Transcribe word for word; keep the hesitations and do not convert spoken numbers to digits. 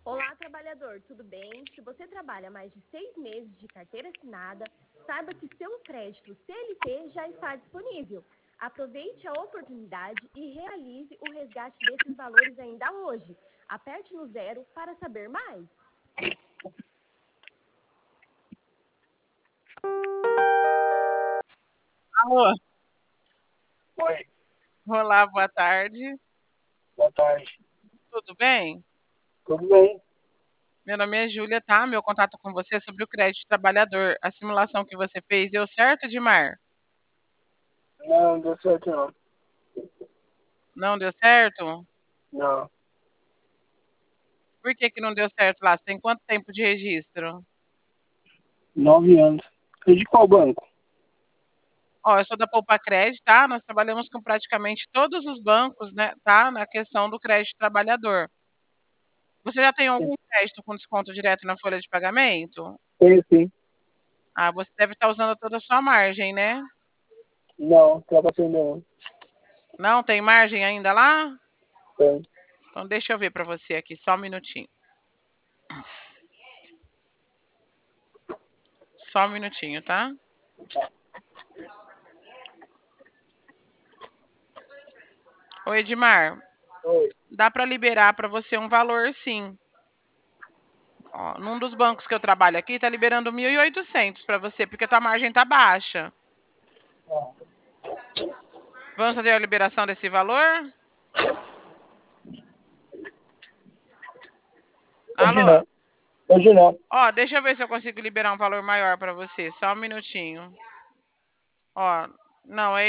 Olá, trabalhador, tudo bem? Se você trabalha mais de seis meses de carteira assinada, saiba que seu crédito C L T já está disponível. Aproveite a oportunidade e realize o resgate desses valores ainda hoje. Aperte no zero para saber mais. Alô, Oi, olá, boa tarde. boa tarde. Tudo bem? Tudo bem? Meu nome é Júlia, tá? Meu contato com você é sobre o crédito trabalhador. A simulação que você fez deu certo, Edmar? Não, não deu certo não. Não deu certo? Não, Por que que não deu certo lá? Você tem quanto tempo de registro? nove anos. E de qual banco? Ó, eu sou da Poupa Crédito, tá? Nós trabalhamos com praticamente todos os bancos, né, tá? Na questão do crédito trabalhador. Você já tem algum crédito com desconto direto na folha de pagamento? Tem sim. Ah, você deve estar usando toda a sua margem, né? Não, tava sem nenhum. Não tem margem ainda lá? Tem. Então deixa eu ver para você aqui, só um minutinho. Só um minutinho, tá? Ô Edmar, Oi. dá para liberar para você um valor sim. Ó, num dos bancos que eu trabalho aqui, tá liberando mil e oitocentos para você, porque a tua margem tá baixa. Vamos fazer a liberação desse valor? Hoje Alô? não. Hoje não. Ó, deixa eu ver se eu consigo liberar um valor maior para você. Só um minutinho. Ó, não, é